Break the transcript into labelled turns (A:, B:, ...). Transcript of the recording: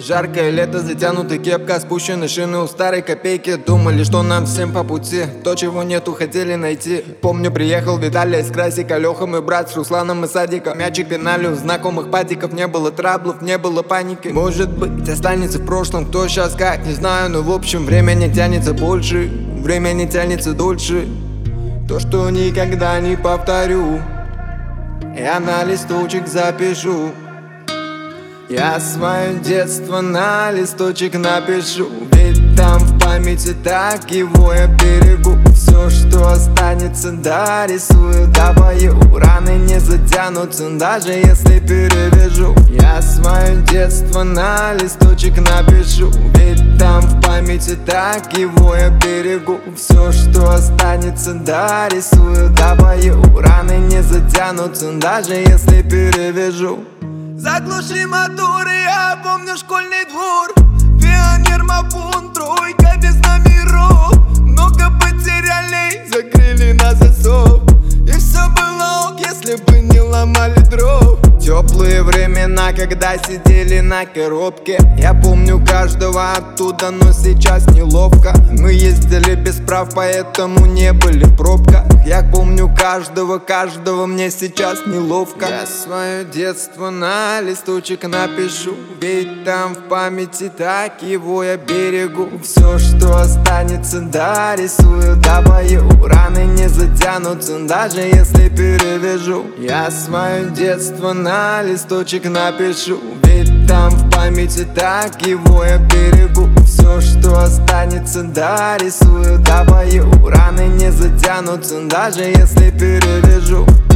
A: Жаркое лето, затянутая кепка, спущены шины у старой копейки. Думали, что нам всем по пути, то, чего нету, хотели найти. Помню, приехал Виталий из Красика, Леха мой брат с Русланом из садика. Мячик пинали у знакомых патиков, не было траблов, не было паники. Может быть, останется в прошлом, кто сейчас как, не знаю. Но в общем, время не тянется больше, время не тянется дольше. То, что никогда не повторю, я на листочек запишу. Я свое детство на листочек напишу, ведь там в памяти так его я берегу. Все, что останется, дорисую, допою. Раны не затянутся, даже если перевяжу. Я свое детство на листочек напишу, ведь там в памяти так его я берегу. Все, что останется, дорисую, допою. Раны не затянутся, даже если перевяжу.
B: Заглуши моторы, я помню школьный двор. Пионер, мапун, тройка без номеров. Много потеряли, закрыли на засов. И все было ок, если бы не ломали дров.
A: Теплые времена, когда сидели на коробке. Я помню каждого оттуда, но сейчас неловко. Мы ездили без прав, поэтому не были в пробках. Я помню каждого, мне сейчас неловко. Я свое детство на листочек напишу, ведь там в памяти так его я берегу. Все, что останется, дорисую, допою. Раны не затянутся, даже если перевяжу. Я свое детство на листочек напишу, ведь там в памяти так его я берегу. Все, что останется, дорисую, допою. Раны не затянутся, даже если перевяжу.